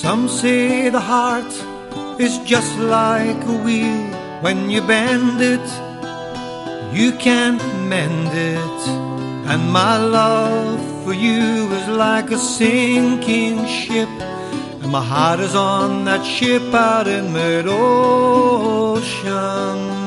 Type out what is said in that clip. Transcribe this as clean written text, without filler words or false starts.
Some say the heart is just like a wheel. When you bend it, you can't mend it. And my love for you is like a sinking ship, and my heart is on that ship out in mid-ocean.